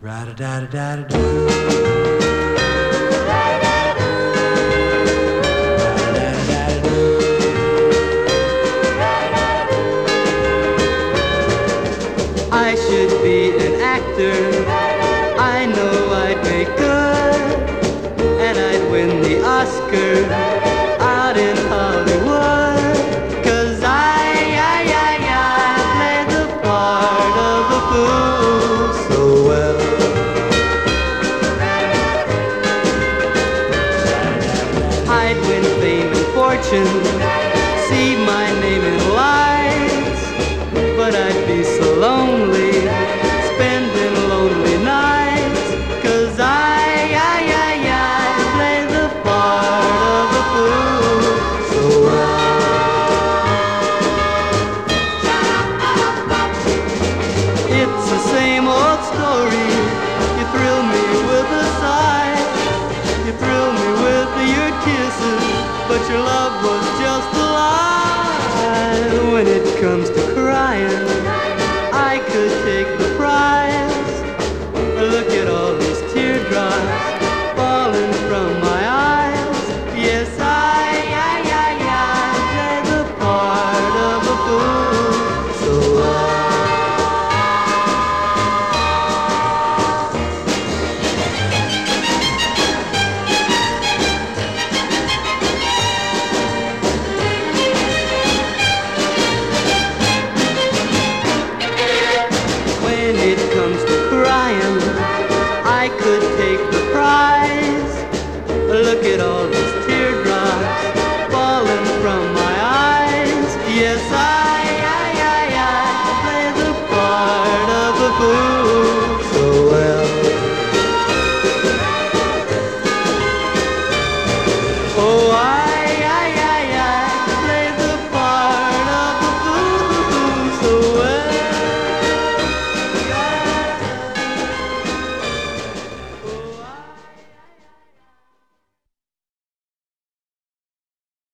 I should be an actor. I know I'd make good, and I'd win the Oscar out in Hollywood. 'Cause I play the part of a fool so well. I'd win fame and fortune, see my name in lights, but I'd be so lonely, spending lonely nights. 'Cause I play the part of a fool so well. It's the same old story. You thrill me with a sigh, you thrill me with your kisses, but your love was just a lie. When it comes to crying,